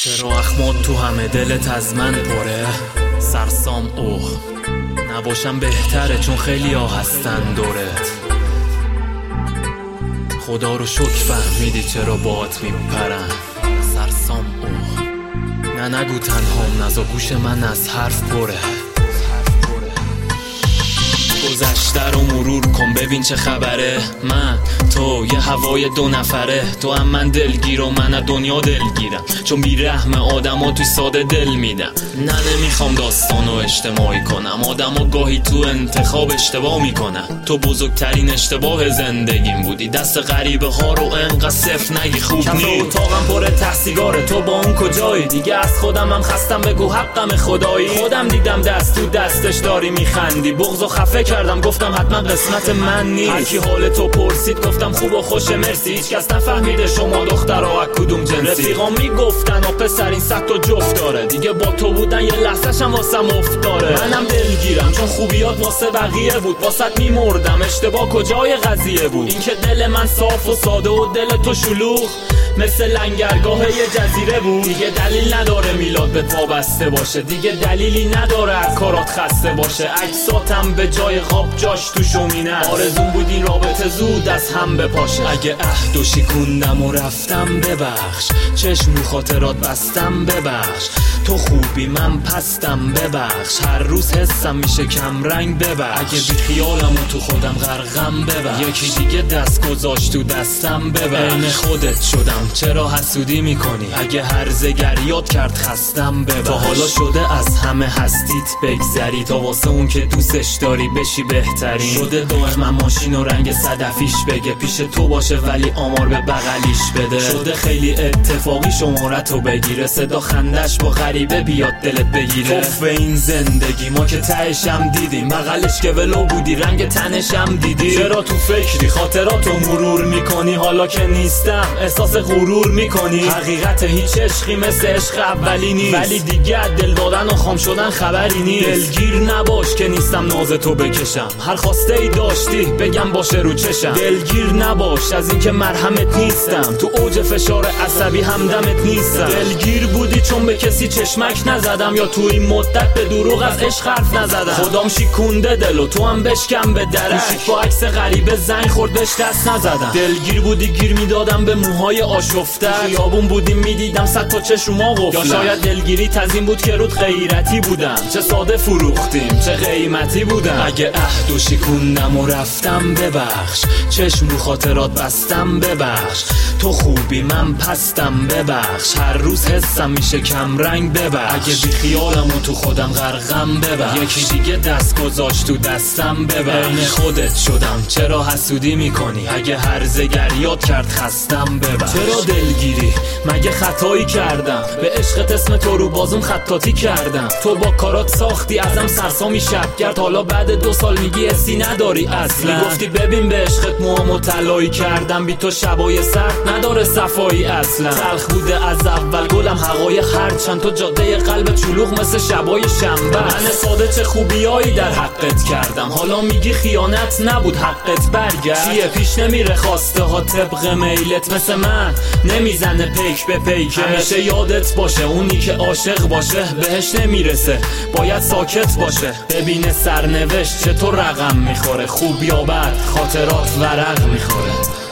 چرا اخمات تو همه دلت از من پره؟ سرسام اوه نباشم بهتره، چون خیلی ها هستن دورت. خدا رو شکر فهمیدی چرا باهات میپرن. سرسام اوه نه نگو تنهام، نزا گوش من از حرف پره. گذشته رو مرور کن ببین چه خبره. من تو یه هوای دو نفره، تو هم من دلگیر و من از دنیا دلگیرم، چون بیرحم آدم ها توی ساده دل میدم. نه نمیخوام داستانو اجتماعی کنم، آدم ها گاهی تو انتخاب اشتباه میکنم. تو بزرگترین اشتباه زندگیم بودی، دست غریبه ها رو انقدر صفر نگی خوب نی. کف اتاقم پر ته سیگاره، تو با اون کجایی؟ دیگه از خودم هم خستم، بگو حقم خدایی. خودم دیدم دست تو دستش داری میخندی، بغض و خفه کردم گفتم حتما قسمت من نیست. هرکی حال تو پرسید گفتم خوب و خوشه مرسی، هیچ کس نفهمیده شما دخترها از کدوم جنسی. رفیقا میگفتن و پسر این صد تا جفت داره، دیگه با تو بودن یه لحظه‌ش هم واسم افتاره. منم دلگیرم چون خوبیات واسه بقیه بود، واسط میمردم اشتباه کجای قضیه بود؟ این که دل من صاف و ساده و دل تو شلوغ مثل لنگرگاه یه جزیره بود. دیگه دلیل نداره میلاد به وابسته باشه، دیگه دلیلی نداره از کارات خسته باشه. عکساتم به جای خواب جاش تو شومینه، آرزون بود این رابطه زود از هم بپاشه. اگه عهد و شکوندم و رفتم ببخش، چشم رو خاطرات بستم ببخش. تو خوبی من پستم ببخش، هر روز حسم میشه کم رنگ ببخش. اگه بی خیالم و تو خودم غرقم ببخش، یکی دیگه دست گذاشت تو دستم ببخش. عین خودت شدم چرا حسودی میکنی؟ اگه هرزه یاد کرد خستم ببخش. تا حالا شده از همه هستیت بگذری، تا واسه اون که دوستش داری بشی بهترین. شده دائما ماشین و رنگ صدفیش بگه پیش تو باشه ولی آمار به بغلیش بده. شده خیلی اتفاقی شمارتو بگیره، صدا خندش با غریبه بیاد دلت بگیره. توف این زندگی ما که تهشم دیدیم، بغلش که ولو بودی رنگ تنشم دیدی. چرا تو فکری خاطراتو مرور میکنی؟ حالا که نیستم احساس غرور میکنی. حقیقت هیچ عشقی مثل عشق اولی نیست، ولی دیگه دل دادن و خام شدن خبری نیست. دلگیر نباش که نیستم ناز تو بکشم، هر خواسته ای داشتی بگم باشه رو چشم. دلگیر نباش از این که مرهمت نیستم، تو اوج فشار عصبی همدمت نیستم. دلگیر بودی چون به کسی چشمک نزدم، یا تو این مدت به دروغ از عشق حرف نزدم. خدام شیکونده دلو تو هم بشکم به درک، با عکس غریبه زنگ خورد بهش دست نزدم. دلگیر بودی گیر میدادم به موهای آشفته، خیابون بودیم میدیدم صد تا چشما قفله. یا شاید دلگیری تزین بود که رود غیرتی بودم، چه ساده فروختیم چه قیمتی بودم. اگه عهد و شکوندم و رفتم ببخش، چشم رو خاطرات بستم ببخش. تو خوبی من پستم ببخش، هر روز حسم میشه کم رنگ ببخش. اگه بی خیالم و تو خودم غرقم ببخش، یکی دیگه دست گذاشت تو دستم ببخش. عین خودت شدم چرا حسودی میکنی؟ اگه هرزه یاد کرد خستم ببخش. چرا دلگیری مگه خطایی کردم؟ به عشقت اسم تو رو بازم خطاطی کردم. تو با کارات ساختی ازم سرسامی شب کرد، حالا بعد 2 سال میگی حسی نداری اصلا. میگفتی ببین به عشقت موامو طلایی کردم، بی تو شبای سرد نداره صفایی اصلا. تلخ بوده از اول گلم حقایق هرچند، تو جاده قلب چلوغ مثل شبای شنبه. من ساده چه خوبیایی در حقت کردم، حالا میگی خیانت نبود حقت برگرد. چیه پیش نمیره خواسته ها طبق میلت، مثل من نمیزنه پیک به پیک. همیشه یادت باشه اونی که عاشق باشه بهش نمیرسه، باید ساکت باشه. ببینه سرنوشت چطور رقم میخوره، خوب یا بد خاطرات ورق میخوره.